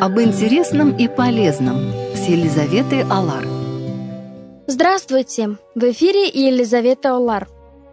Об интересном и полезном с Елизаветой Алар. Здравствуйте! В эфире Елизавета Алар.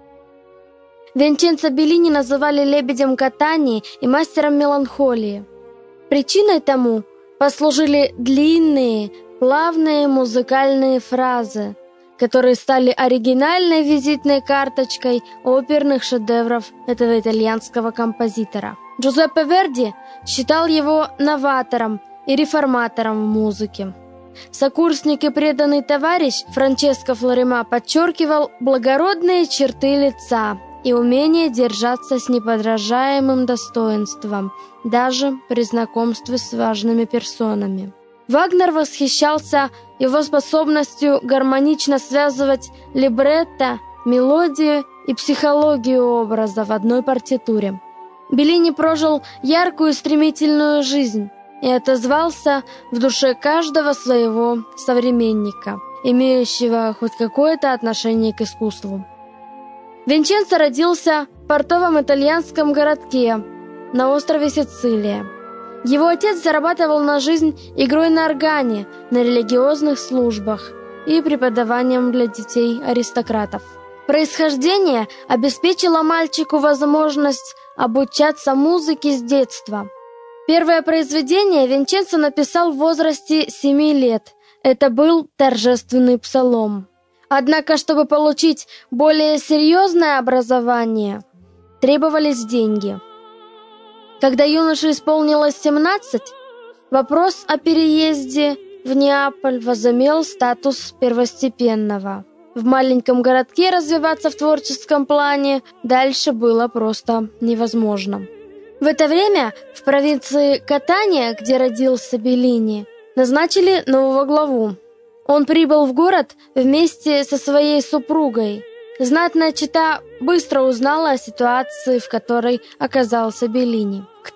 Винченцо Беллини называли лебедем катании и мастером меланхолии. Причиной тому послужили длинные, плавные музыкальные фразы, которые стали оригинальной визитной карточкой оперных шедевров этого итальянского композитора. Джузеппе Верди считал его новатором и реформатором в музыке. Сокурсник и преданный товарищ Франческо Флорема подчеркивал благородные черты лица и умение держаться с неподражаемым достоинством, даже при знакомстве с важными персонами. Вагнер восхищался его способностью гармонично связывать либретто, мелодию и психологию образа в одной партитуре. Беллини прожил яркую и стремительную жизнь и отозвался в душе каждого своего современника, имеющего хоть какое-то отношение к искусству. Винченцо родился в портовом итальянском городке на острове Сицилия. Его отец зарабатывал на жизнь игрой на органе, на религиозных службах и преподаванием для детей аристократов. Происхождение обеспечило мальчику возможность обучаться музыке с детства. Первое произведение Винченцо написал в возрасте 7 лет. Это был торжественный псалом. Однако, чтобы получить более серьезное образование, требовались деньги. Когда юноше исполнилось 17, вопрос о переезде в Неаполь возымел статус первостепенного. В маленьком городке развиваться в творческом плане дальше было просто невозможно. В это время в провинции Катания, где родился Беллини, назначили нового главу. Он прибыл в город вместе со своей супругой. Знатная чета быстро узнала о ситуации, в которой оказался Беллини. К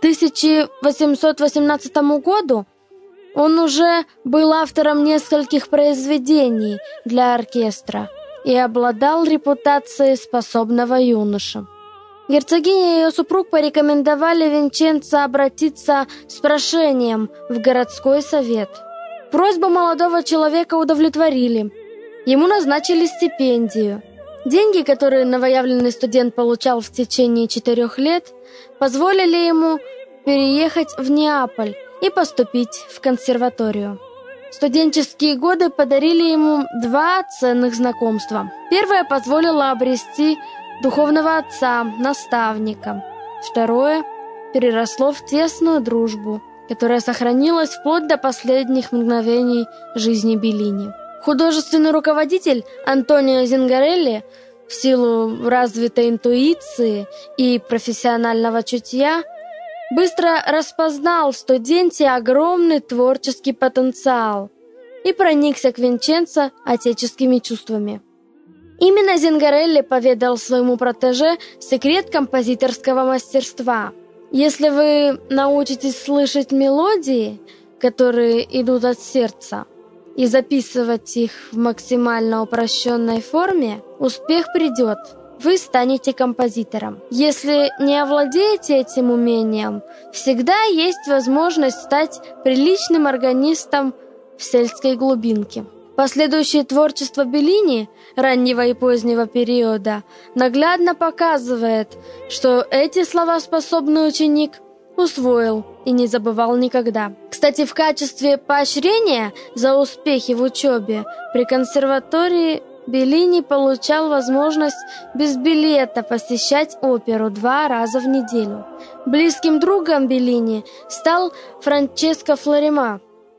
1818 году он уже был автором нескольких произведений для оркестра и обладал репутацией способного юноши. Герцогиня и ее супруг порекомендовали Винченцо обратиться с прошением в городской совет. Просьбу молодого человека удовлетворили. Ему назначили стипендию. Деньги, которые новоявленный студент получал в течение 4 лет, позволили ему переехать в Неаполь и поступить в консерваторию. Студенческие годы подарили ему 2 ценных знакомства. Первое позволило обрести духовного отца, наставника. Второе переросло в тесную дружбу, которая сохранилась вплоть до последних мгновений жизни Беллини. Художественный руководитель Антонио Зингарелли в силу развитой интуиции и профессионального чутья быстро распознал в студенте огромный творческий потенциал и проникся к Винченцо отеческими чувствами. Именно Зингарелли поведал своему протеже секрет композиторского мастерства. Если вы научитесь слышать мелодии, которые идут от сердца, и записывать их в максимально упрощенной форме, успех придет. Вы станете композитором. Если не овладеете этим умением, всегда есть возможность стать приличным органистом в сельской глубинке. Последующее творчество Беллини раннего и позднего периода наглядно показывает, что эти слова способный ученик усвоил и не забывал никогда. Кстати, в качестве поощрения за успехи в учебе при консерватории Беллини получал возможность без билета посещать оперу 2 раза в неделю. Близким другом Беллини стал Франческо Флорема.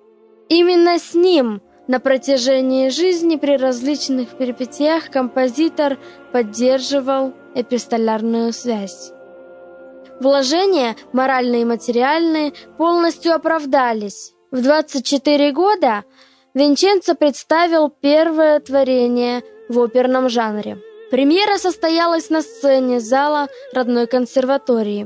Именно с ним на протяжении жизни при различных перипетиях композитор поддерживал эпистолярную связь. Вложения, моральные и материальные, полностью оправдались. В 24 года Винченцо представил первое творение в оперном жанре. Премьера состоялась на сцене зала родной консерватории.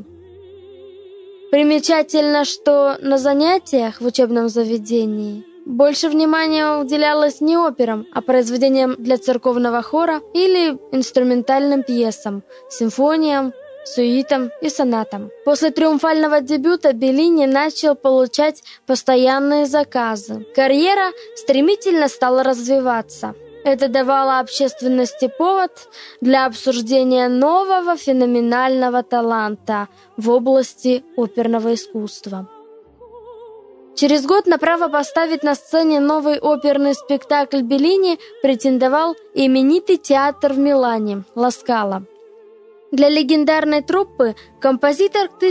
Примечательно, что на занятиях в учебном заведении больше внимания уделялось не операм, а произведениям для церковного хора или инструментальным пьесам, симфониям сюитам и сонатам. После триумфального дебюта Беллини начал получать постоянные заказы. Карьера стремительно стала развиваться. Это давало общественности повод для обсуждения нового феноменального таланта в области оперного искусства. Через год на право поставить на сцене новый оперный спектакль Беллини претендовал именитый театр в Милане «Ла Скала». Для легендарной труппы композитор к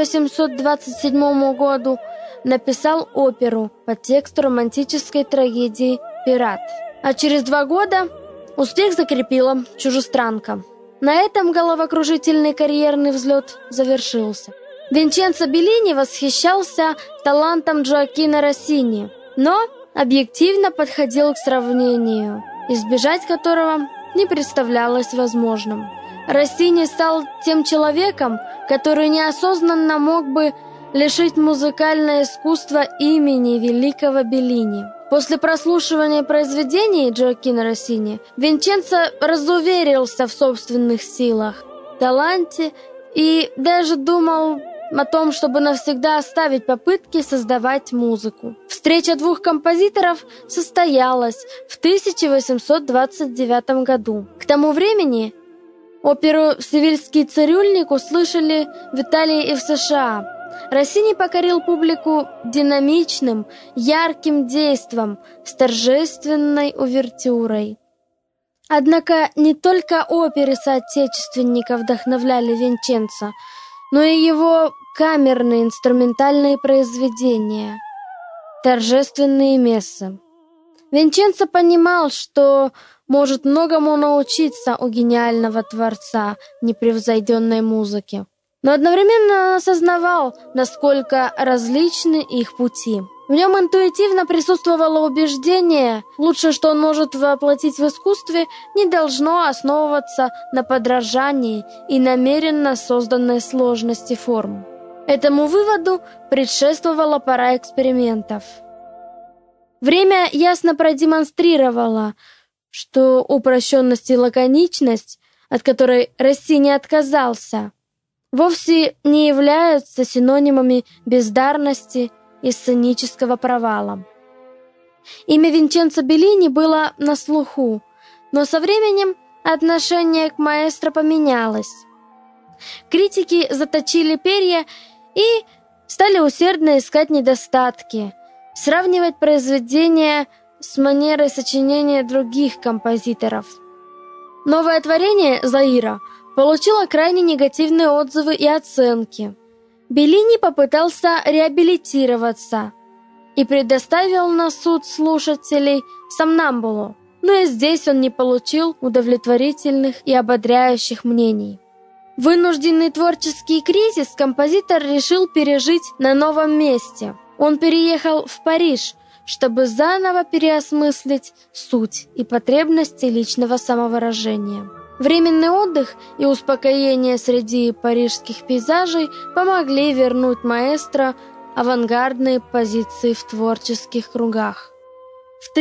1827 году написал оперу по тексту романтической трагедии «Пират». А через 2 года успех закрепила «Чужестранка». На этом головокружительный карьерный взлет завершился. Винченцо Беллини восхищался талантом Джоаккино Россини, но объективно подходил к сравнению, избежать которого не представлялось возможным. Россини стал тем человеком, который неосознанно мог бы лишить музыкальное искусство имени великого Беллини. После прослушивания произведений Джоаккино Россини Винченцо разуверился в собственных силах, таланте и даже думал о том, чтобы навсегда оставить попытки создавать музыку. Встреча 2 композиторов состоялась в 1829 году. К тому времени оперу «Севильский цирюльник» услышали в Италии и в США. Россини покорил публику динамичным, ярким действом с торжественной увертюрой. Однако не только оперы соотечественников вдохновляли Винченцо, но и его камерные инструментальные произведения, торжественные мессы. Винченцо понимал, что может многому научиться у гениального творца непревзойденной музыки, но одновременно осознавал, насколько различны их пути. В нем интуитивно присутствовало убеждение, лучшее, что он может воплотить в искусстве, не должно основываться на подражании и намеренно созданной сложности форм. Этому выводу предшествовала пора экспериментов. Время ясно продемонстрировало, что упрощенность и лаконичность, от которой Россини отказался, вовсе не являются синонимами бездарности и сценического провала. Имя Винченцо Беллини было на слуху, но со временем отношение к маэстро поменялось. Критики заточили перья и стали усердно искать недостатки, сравнивать произведения с манерой сочинения других композиторов. Новое творение «Заира» получило крайне негативные отзывы и оценки. Беллини попытался реабилитироваться и предоставил на суд слушателей «Сомнамбулу», но и здесь он не получил удовлетворительных и ободряющих мнений. Вынужденный творческий кризис композитор решил пережить на новом месте. Он переехал в Париж, чтобы заново переосмыслить суть и потребности личного самовыражения. Временный отдых и успокоение среди парижских пейзажей помогли вернуть маэстро авангардные позиции в творческих кругах. В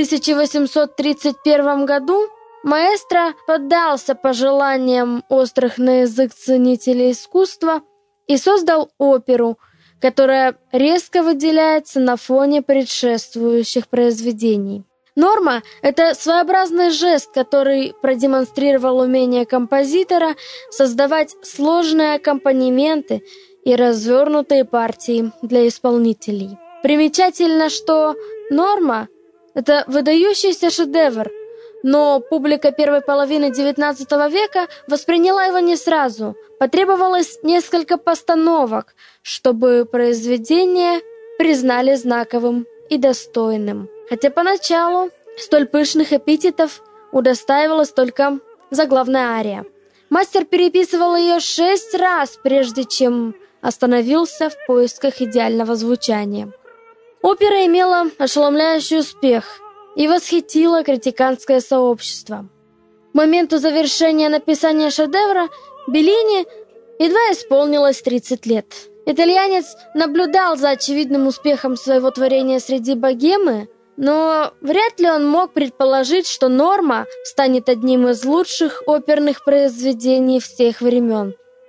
1831 году маэстро поддался пожеланиям острых на язык ценителей искусства и создал оперу, которая резко выделяется на фоне предшествующих произведений. «Норма» — это своеобразный жест, который продемонстрировал умение композитора создавать сложные аккомпанементы и развернутые партии для исполнителей. Примечательно, что «Норма» — это выдающийся шедевр, но публика первой половины XIX века восприняла его не сразу. Потребовалось несколько постановок, чтобы произведение признали знаковым и достойным. Хотя поначалу столь пышных эпитетов удостаивалась только заглавная ария. Мастер переписывал ее 6 раз, прежде чем остановился в поисках идеального звучания. Опера имела ошеломляющий успех и восхитила критиканское сообщество. К моменту завершения написания шедевра Беллини едва исполнилось 30 лет. Итальянец наблюдал за очевидным успехом своего творения среди богемы, но вряд ли он мог предположить, что «Норма» станет одним из лучших оперных произведений всех времен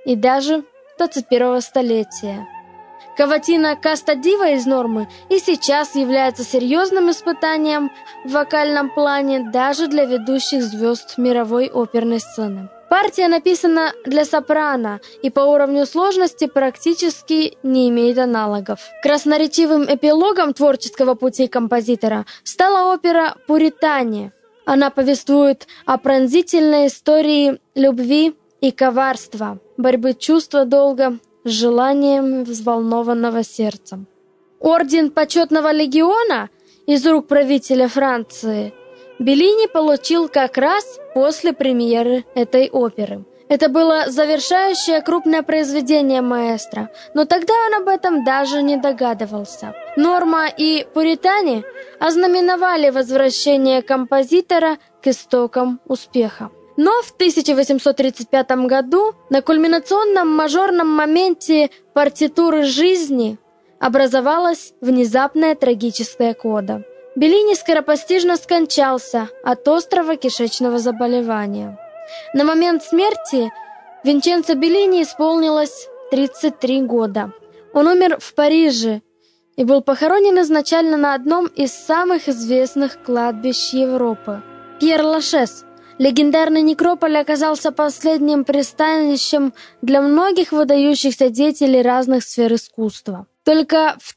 и даже 21 столетия. Каватина «Каста Дива» из Нормы и сейчас является серьезным испытанием в вокальном плане даже для ведущих звезд мировой оперной сцены. Партия написана для сопрано и по уровню сложности практически не имеет аналогов. Красноречивым эпилогом творческого пути композитора стала опера «Пуритане». Она повествует о пронзительной истории любви и коварства, борьбы чувства долга с желанием взволнованного сердца. Орден Почетного легиона из рук правителя Франции Беллини получил как раз после премьеры этой оперы. Это было завершающее крупное произведение маэстро, но тогда он об этом даже не догадывался. «Норма» и «Пуритане» ознаменовали возвращение композитора к истокам успеха. Но в 1835 году на кульминационном мажорном моменте партитуры жизни образовалась внезапная трагическая кода. Беллини скоропостижно скончался от острого кишечного заболевания. На момент смерти Винченцо Беллини исполнилось 33 года. Он умер в Париже и был похоронен изначально на одном из самых известных кладбищ Европы – Пьер-Лашез. Легендарный некрополь оказался последним пристанищем для многих выдающихся деятелей разных сфер искусства. Только в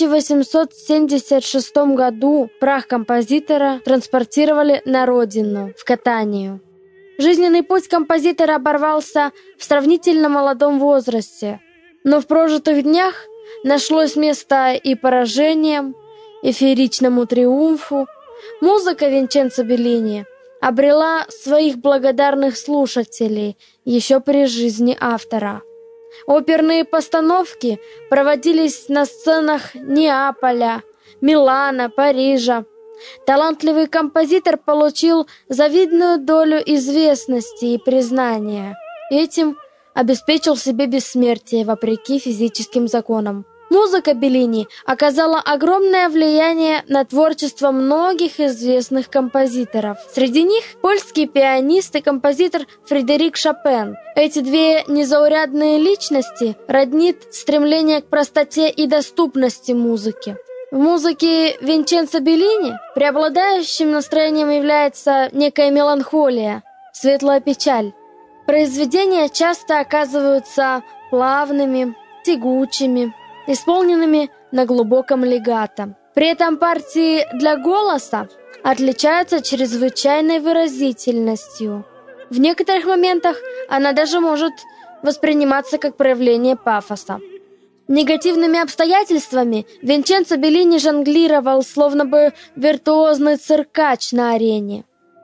1876 году прах композитора транспортировали на родину, в Катанию. Жизненный путь композитора оборвался в сравнительно молодом возрасте, но в прожитых днях нашлось место и поражениям, и фееричному триумфу. Музыка Винченцо Беллини обрела своих благодарных слушателей еще при жизни автора. Оперные постановки проводились на сценах Неаполя, Милана, Парижа. Талантливый композитор получил завидную долю известности и признания. Этим обеспечил себе бессмертие вопреки физическим законам. Музыка Беллини оказала огромное влияние на творчество многих известных композиторов. Среди них польский пианист и композитор Фредерик Шопен. Эти две незаурядные личности роднит стремление к простоте и доступности музыки. В музыке Винченцо Беллини преобладающим настроением является некая меланхолия, светлая печаль. Произведения часто оказываются плавными, тягучими, исполненными на глубоком легато. При этом партии для голоса отличаются чрезвычайной выразительностью. В некоторых моментах она даже может восприниматься как проявление пафоса. Негативными обстоятельствами Винченцо Беллини жонглировал, словно бы виртуозный циркач на арене.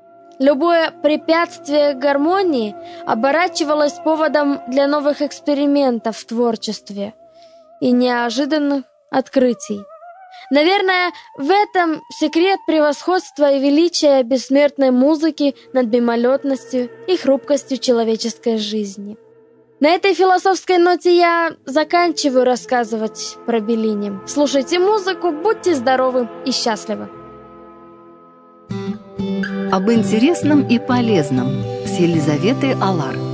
Любое препятствие к гармонии оборачивалось поводом для новых экспериментов в творчестве и неожиданных открытий. Наверное, в этом секрет превосходства и величия бессмертной музыки над мимолетностью и хрупкостью человеческой жизни. На этой философской ноте я заканчиваю рассказывать про Беллини. Слушайте музыку, будьте здоровы и счастливы. Об интересном и полезном с Елизаветой Алар.